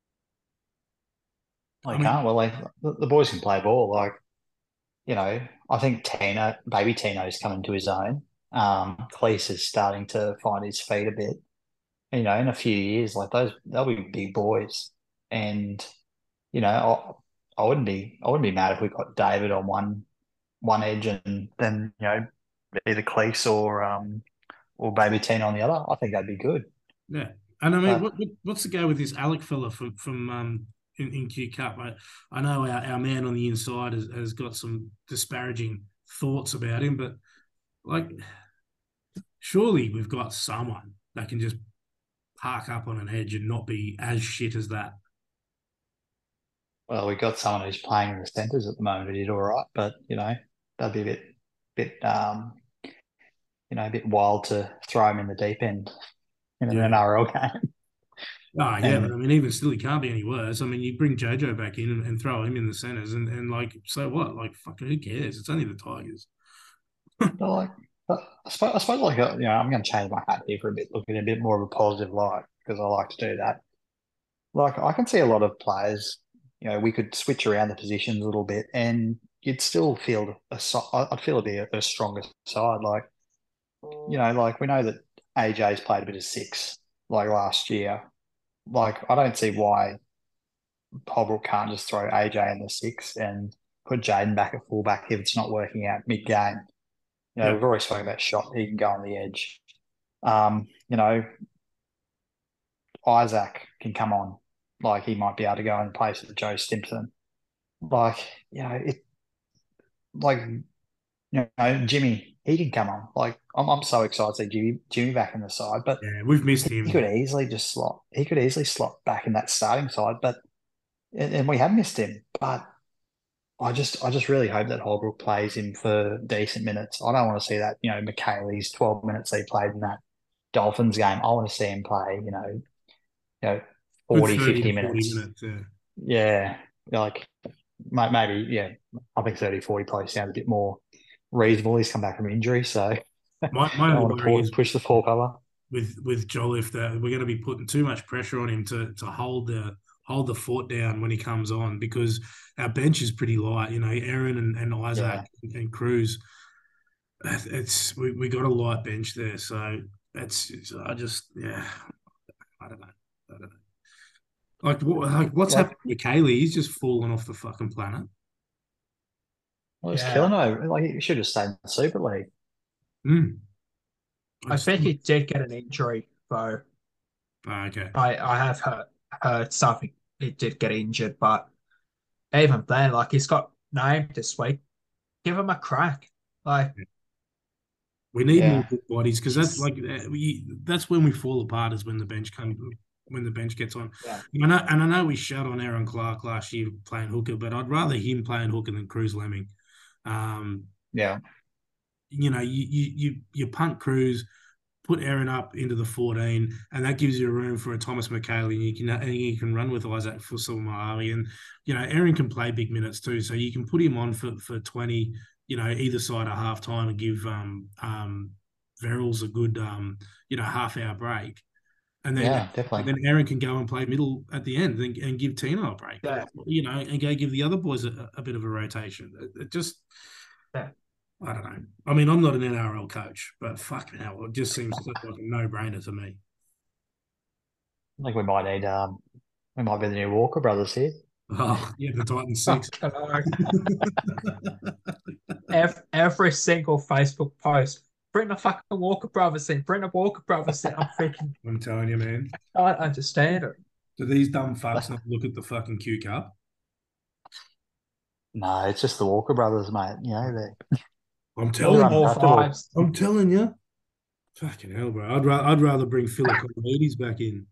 They I mean- can't. Well, like the, the boys can play ball. Like, you know, I think Tino, baby Tino's coming to his own. Um, Cleese is starting to find his feet a bit. You know, in a few years, like those, they'll be big boys. And you know, I, I wouldn't be, I wouldn't be mad if we got David on one, one edge, and then you know, either Cleese or um, or baby Tino on the other. I think that'd be good. Yeah, and I mean, Uh, what, what, what's the go with this Alec fella from from um in, in Q Cup? I, I know our, our man on the inside has, has got some disparaging thoughts about him, but like, surely we've got someone that can just park up on an edge and not be as shit as that. Well, we got someone who's playing in the centres at the moment who did all right, but you know, that'd be a bit, bit, um, you know, a bit wild to throw him in the deep end in an Yeah. N R L game. Oh, yeah, And- but I mean, even still, he can't be any worse. I mean, you bring Jojo back in and, and throw him in the centres, and, and like, so what? Like, fucking, who cares? It's only the Tigers. But like, but I suppose, I suppose like, uh, you know, I'm going to change my hat here for a bit, look in a bit more of a positive light because I like to do that. Like, I can see a lot of players, you know, we could switch around the positions a little bit and you'd still feel a, so- I'd feel it'd be a, a stronger side. Like, you know, like we know that A J's played a bit of six like last year. Like, I don't see why Holbrook can't just throw A J in the six and put Jaden back at fullback if it's not working out mid game. You know, Yeah. we've already spoken about shot. He can go on the edge. Um, you know, Isaac can come on. Like, he might be able to go in place of Joe Stimson. Like, you know, it, like, you know, Jimmy, he can come on. Like, I'm, I'm so excited to see Jimmy, Jimmy back in the side, but Yeah, we've missed him. he could easily just slot. He could easily slot back in that starting side, but and, and we have missed him. But I just, I just really hope that Holbrook plays him for decent minutes. I don't want to see that. You know, McKaylee's twelve minutes he played in that Dolphins game. I want to see him play. You know, you know, Good forty, thirty fifty to forty minutes. minutes, yeah. Yeah, like may- maybe. Yeah, I think thirty, forty probably sounds a bit more reasonable. He's come back from injury, so My, I my don't only want to worry push, is push the full cover. with with Jolliffe that we're going to be putting too much pressure on him to to hold the hold the fort down when he comes on, because our bench is pretty light. You know, Aaron and, and Isaac and, and Cruz. It's we, we got a light bench there, so it's, it's I just yeah, I don't know, I don't know. Like what like what's Like- happened to Kaylee? He's just fallen off the fucking planet. Well, he's Yeah. killing over. Like he should have stayed in the Super League. Mm. I think he did get an injury, though. Oh, okay. I, I have heard, heard something. He did get injured, but even then, like, he's got named this week. Give him a crack. Like, We need Yeah. more good bodies because that's like uh, we that's when we fall apart is when the bench comes when the bench gets on. Yeah. And I know, and I know we shut on Aaron Clark last year playing hooker, but I'd rather him playing hooker than Cruz Lemming. Um, Yeah. you know, you you you you punt Cruz, put Aaron up into the fourteen, and that gives you room for a Thomas McKaylee, and you can and you can run with Isaac Fasul-Malawi, and you know Aaron can play big minutes too, so you can put him on for for twenty. You know, either side of half time and give um um Verrills a good um you know half hour break, and then Yeah, and definitely. then Aaron can go and play middle at the end and, and give Tino a break. Yeah. You know, and go give the other boys a, a bit of a rotation. It, it just. Yeah. I don't know. I mean, I'm not an N R L coach, but fucking hell, it just seems like a no-brainer to me. I think we might need um we might be the new Walker brothers here. Oh, yeah, the Titans six. every, every single Facebook post, bring the fucking Walker Brothers in, bring the Walker Brothers in. I'm thinking, I'm telling you, man. I don't understand it. Do these dumb fucks not look at the fucking Q Cup? No, it's just the Walker brothers, mate. You know, they I'm they're telling you. All undraftable. vibes. I'm telling you. Fucking hell, bro. I'd, ra- I'd rather bring Philippides back in.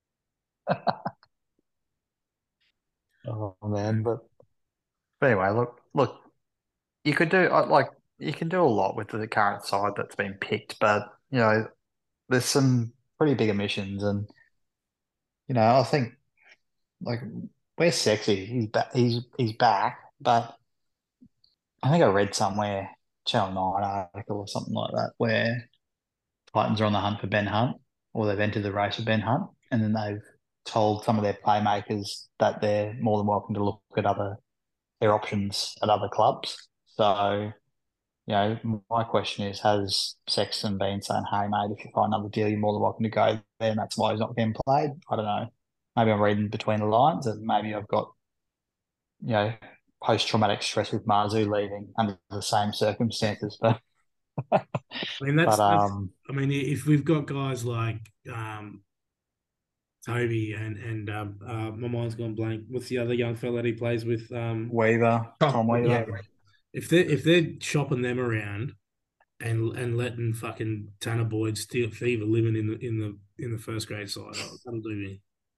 Oh man, but, but anyway, look, look, you could do uh, like you can do a lot with the current side that's been picked, but you know, there's some pretty big omissions, and you know, I think like we're sexy. He's back. He's he's back, but I think I read somewhere Channel Nine article or something like that where Titans are on the hunt for Ben Hunt, or they've entered the race for Ben Hunt, and then they've told some of their playmakers that they're more than welcome to look at other their options at other clubs. So, you know, my question is, has Sexton been saying, "Hey, mate, if you find another deal, you're more than welcome to go there," and that's why he's not getting played? I don't know. Maybe I'm reading between the lines, and maybe I've got, you know, post-traumatic stress with Marzu leaving under the same circumstances, but. I mean, that's, but that's um, I mean, if we've got guys like um, Toby and and um, uh, my mind's gone blank. What's the other young fella that he plays with? Um, Weaver, Tom Weaver. yeah, if they if they're shopping them around and and letting fucking Tanner Boyd steal Fever living in the in the in the first grade side, oh, that'll do me.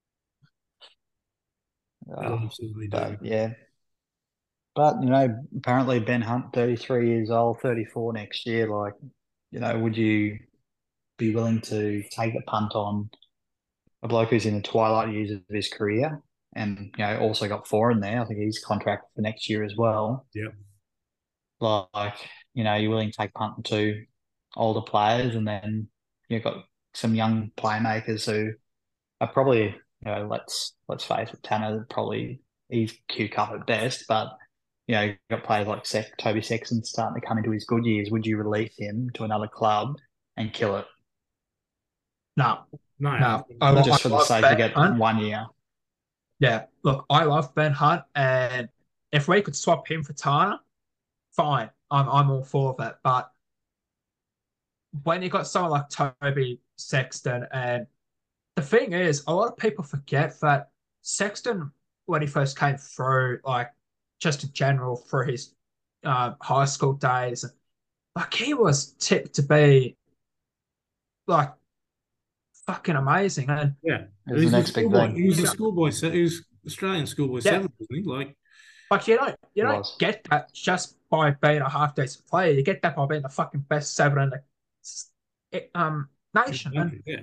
That'll Uh, absolutely do me. but yeah, but you know, apparently Ben Hunt, thirty-three years old, thirty-four next year. Like, you know, would you be willing to take a punt on a bloke who's in the twilight years of his career, and you know, also got four in there? I think he's contracted for next year as well. Yep. Like, you know, you're willing to take a punt on two older players, and then you've got some young playmakers who are probably, you know, let's let's face it, Tanner probably he's Q cup at best, but you know, you've got players like Sek, Toby Sexton starting to come into his good years. Would you release him to another club and kill it? No, No, no. I, lo- Just I for the love sake Ben of get Hunt. one year. Yeah, look, I love Ben Hunt, and if we could swap him for Tana, fine. I'm I'm all for that. But when you got someone like Toby Sexton, and the thing is, a lot of people forget that Sexton, when he first came through, like just in general through his uh, high school days, like he was tipped to be like fucking amazing. And yeah, It's he's the the next big schoolboy. thing. He was you the know, schoolboy. Se- he was Australian schoolboy yeah, seven, wasn't he? Like, like you don't you It don't was. get that just by being a half decent player. You get that by being the fucking best seven in the um nation. And yeah,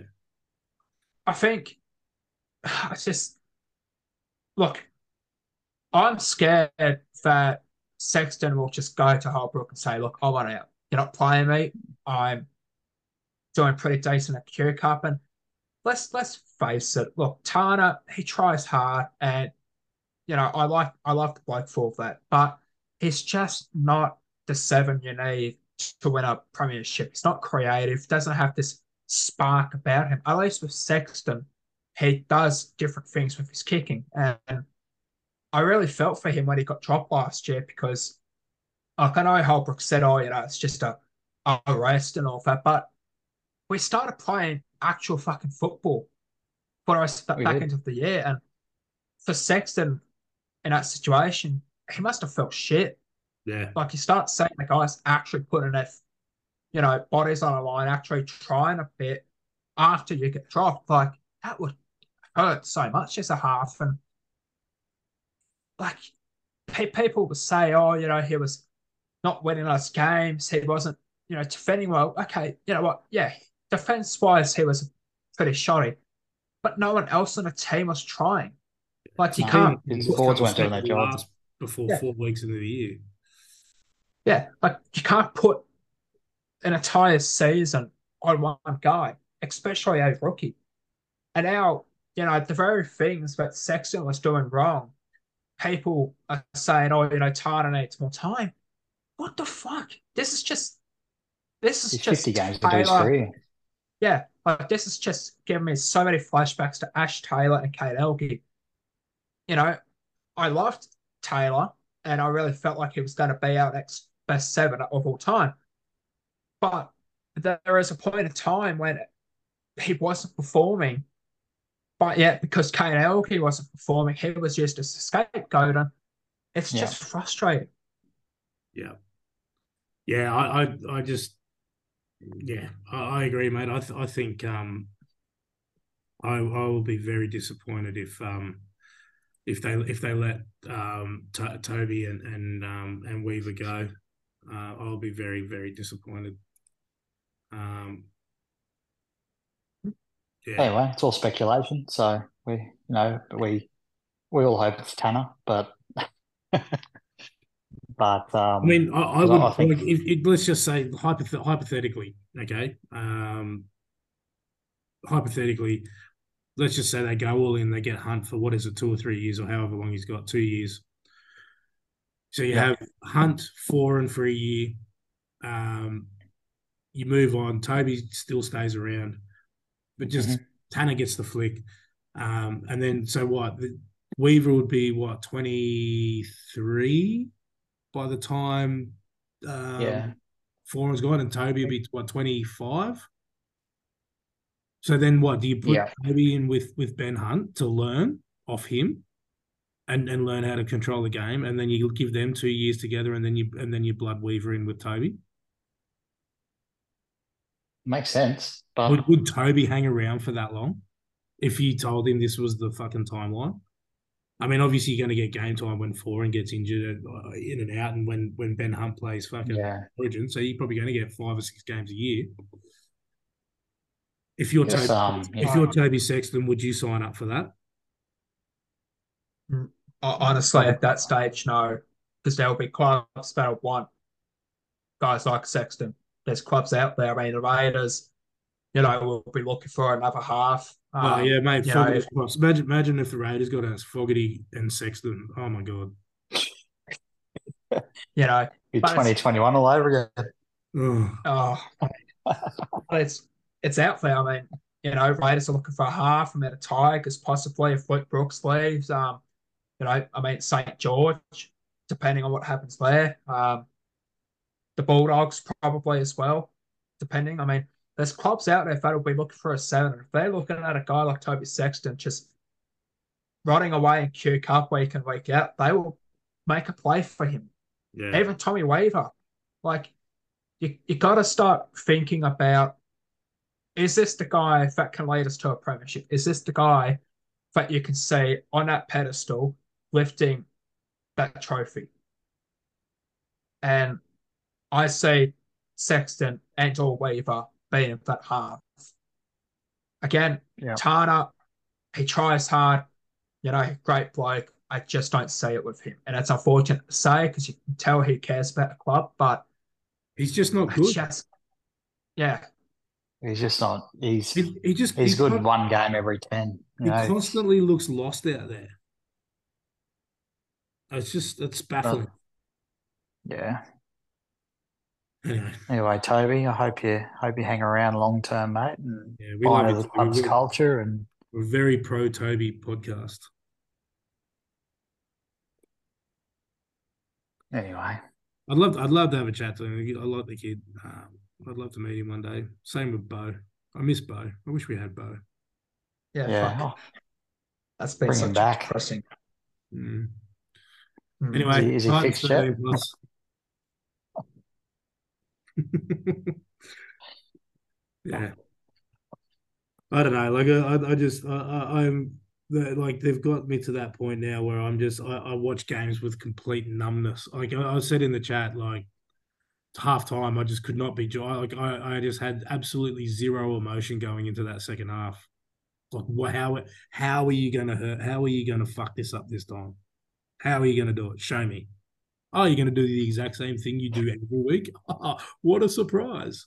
I think it's just look, I'm scared that Sexton will just go to Holbrook and say, "Look, I want out. You're not playing me. I'm doing pretty decent at Q Cup." And let's let's face it. Look, Tana, he tries hard, and you know I like I like the bloke for that, but he's just not the seven you need to win a premiership. He's not creative. Doesn't have this spark about him. At least with Sexton, he does different things with his kicking, and I really felt for him when he got dropped last year because, like, I know Holbrook said, "Oh, you know, it's just a, a rest and all that," but we started playing actual fucking football for the rest of that We back did. end of the year, and for Sexton in that situation, he must have felt shit. yeah. Like you start seeing the guys actually putting their, you know, bodies on the line, actually trying a bit after you get dropped. Like that would hurt so much as a half, and like people would say, "Oh, you know, he was not winning us games. He wasn't, you know, defending well." Okay, you know what? Yeah, defense wise, he was pretty shoddy, but no one else on the team was trying. Like you No, can't, his Team forwards come weren't doing second their job. last before yeah, four weeks into the year. yeah, like you can't put an entire season on one guy, especially a rookie. And now, you know, the very things that Sexton was doing wrong, people are saying, "Oh, you know, Tana needs more time." What the fuck? This is just, this is He's just fifty games into his Taylor. career. Yeah, like this is just giving me so many flashbacks to Ash Taylor and Kate Elgie. You know, I loved Taylor, and I really felt like he was going to be our next best seven of all time. But there is a point in time when he wasn't performing. But yet, because Kate Elgie wasn't performing, he was just a scapegoat. And it's Yeah. just frustrating. Yeah, yeah. I, I, I just, Yeah, I, I agree, mate. I th- I think um, I I will be very disappointed if um if they if they let um to- Toby and and um and Weaver go. Uh, I'll be very very disappointed. Um, yeah, Anyway, it's all speculation. So we, you know, we we all hope it's Tanner, but but I um, mean, I, I 'cause would I, I think like if, if let's just say hypoth- hypothetically, okay, um, hypothetically, let's just say they go all in, they get Hunt for what is it, two or three years or however long he's got, two years. So you yeah, have Hunt four and for a year. Um, you move on. Toby still stays around, but just Mhm. Tanner gets the flick. Um, and then so what? The, Weaver would be what, twenty-three by the time um, yeah, Foran's gone, and Toby would be what, twenty-five. So then what? Do you put yeah. Toby in with with Ben Hunt to learn off him and and learn how to control the game, and then you give them two years together, and then you and then you blood Weaver in with Toby? Makes sense, but Would would Toby hang around for that long if you told him this was the fucking timeline? I mean, obviously you're going to get game time when Foran gets injured uh, in and out, and when when Ben Hunt plays fucking yeah, Origin, so you're probably going to get five or six games a year. If you're I guess Toby, um, you if know, you're Toby Sexton, would you sign up for that? Mm. Honestly, at that stage, no, because there'll be clubs that'll want guys like Sexton. There's clubs out there. I mean, the Raiders, you know, will be looking for another half. Oh Um, yeah, mate. you know, Fogarty's if, cross. Imagine, imagine if the Raiders got us Fogarty and Sexton. Oh my god. you know, be but it's twenty twenty-one all over Oh, oh, again. but it's it's out there. I mean, you know, Raiders are looking for a half. I mean, a Tigers possibly if Luke Brooks leaves. Um, you know, I mean, Saint George, depending on what happens there. Um, the Bulldogs probably as well, depending. I mean, there's clubs out there that'll be looking for a seven. If they're looking at a guy like Toby Sexton just rotting away in Q Cup week in, week out, they will make a play for him. yeah. Even Tommy Weaver. Like, you, you got to start thinking about, is this the guy that can lead us to a premiership? Is this the guy that you can see on that pedestal lifting that trophy? And I see Sexton and or Weaver being that half. Again, Yeah, Tana, he tries hard, you know, great bloke. I just don't see it with him. And it's unfortunate to say because you can tell he cares about the club, but He's just not it's good. just, yeah. he's just not. He's He, he just he's he, good one game every ten. You he know, it's, constantly looks lost out there. It's just it's but baffling. yeah. Anyway, Anyway, Toby, I hope you hope you hang around long term, mate, and yeah, we buy love into it. the club's We're, culture. And we're very pro Toby podcast. anyway, I'd love I'd love to have a chat to him. I like the kid. Um, I'd love to meet him one day. Same with Bo. I miss Bo. I wish we had Bo. Yeah, yeah, fuck. oh, That's been bring him such a back. depressing. Mm. Mm. Is Anyway, he, is he Titans fixed yet? thirteen plus. Yeah, I don't know. Like I, I just, I, I, I'm the, like they've got me to that point now where I'm just, I, I watch games with complete numbness. Like I, I said in the chat, like half time, I just could not be joy. Like I, I just had absolutely zero emotion going into that second half. Like, what, how, how are you gonna hurt? How are you gonna fuck this up this time? How are you gonna do it? Show me. Oh, you're gonna do the exact same thing you do every week? Oh, what a surprise!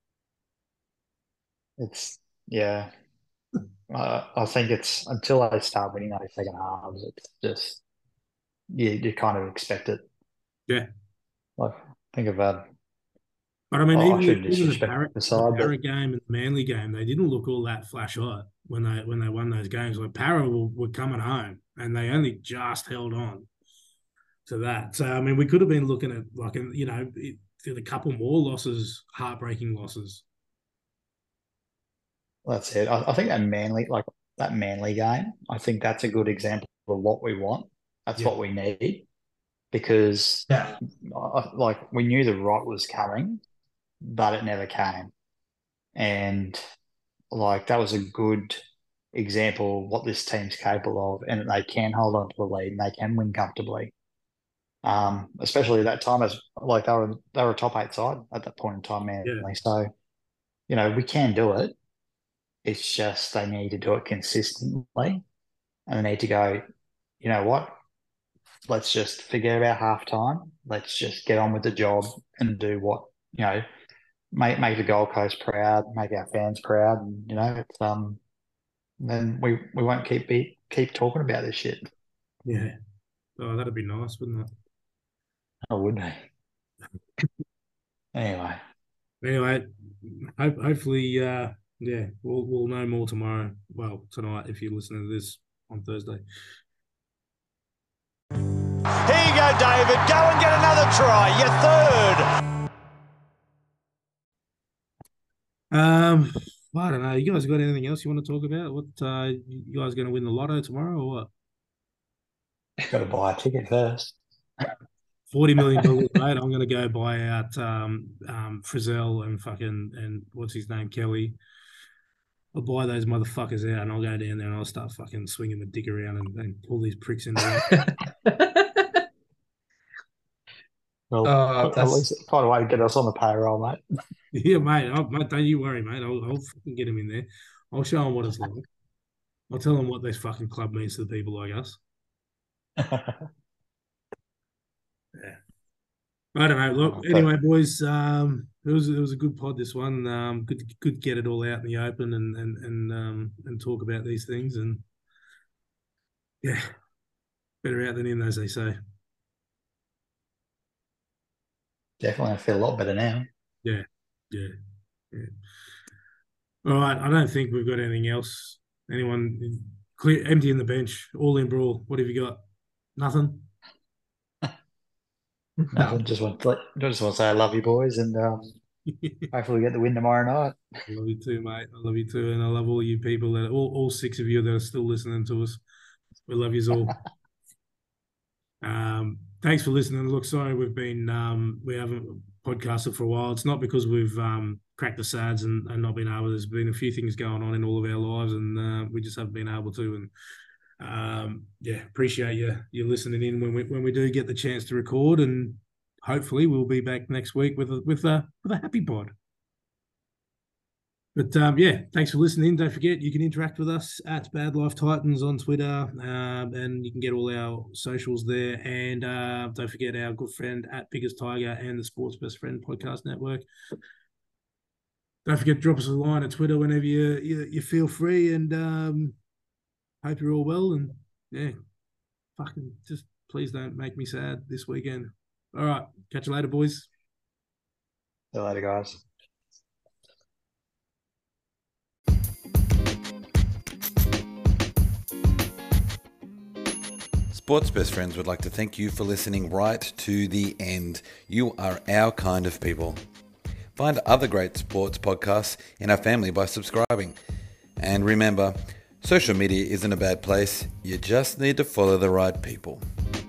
It's yeah. Uh, I think it's until they start winning those second halves, it's just you you kind of expect it. Yeah. Like think about. But I mean, Oh, I even the, shouldn't even the disrespect Parrot, the the side, but Parrot game and the Manly game, they didn't look all that flash hot when they when they won those games. Like Parrot were, were coming home, and they only just held on to that. So I mean, we could have been looking at like you know it, a couple more losses, heartbreaking losses. that's it. I, I think that Manly, like that Manly game, I think that's a good example of what we want. That's Yeah. what we need because, Yeah. uh, like, we knew the rot was coming, but it never came. And like that was a good example of what this team's capable of, and that they can hold on to the lead and they can win comfortably. Um, especially at that time, as like they were they were a top eight side at that point in time, Manly. Yeah. So, you know, we can do it. It's just they need to do it consistently, and they need to go, you know what? Let's just forget about halftime. Let's just get on with the job and do what, you know, make make the Gold Coast proud, make our fans proud, and you know, it's um, then we we won't keep be, keep talking about this shit. Yeah. Oh, that'd be nice, wouldn't it? Oh, wouldn't we? Anyway. Anyway, hope, hopefully, uh, yeah, we'll we'll know more tomorrow. Well, tonight, if you're listening to this on Thursday. Here you go, David. Go and get another try. Your third. Um, I don't know. You guys got anything else you want to talk about? What uh, you guys going to win the lotto tomorrow or what? Got to buy a ticket first. Forty million dollars, mate. I'm going to go buy out um, um, Frizzell and fucking and what's his name, Kelly. I'll buy those motherfuckers out, and I'll go down there and I'll start fucking swinging the dick around and, and pull these pricks into it. Well, Oh, at that's- least find a way to get us on the payroll, mate. Yeah, mate. I'll, mate, don't you worry, mate. I'll, I'll fucking get him in there. I'll show him what it's like. I'll tell him what this fucking club means to the people like us. Yeah. I don't know. Look, Okay. anyway, boys, um, it was it was a good pod. This one, um, good good get it all out in the open and and and um and talk about these things and yeah, better out than in, as they say. Definitely, I feel a lot better now. Yeah, yeah, yeah. All right, I don't think we've got anything else. Anyone clear emptying the bench, all in brawl. What have you got? Nothing. I just want to let, just want to say I love you, boys, and um, hopefully we get the win tomorrow night. I love you too, mate. I love you too, and I love all you people that all, all six of you that are still listening to us. We love you all. um, thanks for listening. Look, sorry we've been um, we haven't podcasted for a while. It's not because we've um, cracked the sads and, and not been able. There's been a few things going on in all of our lives, and uh, we just haven't been able to. And um, yeah, appreciate you you listening in when we when we do get the chance to record, and hopefully we'll be back next week with a, with a with a happy pod. But um, yeah, thanks for listening. Don't forget you can interact with us at Bad Life Titans on Twitter, um, and you can get all our socials there. And uh, don't forget our good friend at Biggest Tiger and the Sports Best Friend Podcast Network. Don't forget to drop us a line at Twitter whenever you you, you feel free, and um, hope you're all well. And yeah, fucking just please don't make me sad this weekend. All right, catch you later, boys. See you later, guys. Sports Best Friends would like to thank you for listening right to the end. You are our kind of people. Find other great sports podcasts in our family by subscribing. And remember, social media isn't a bad place. You just need to follow the right people.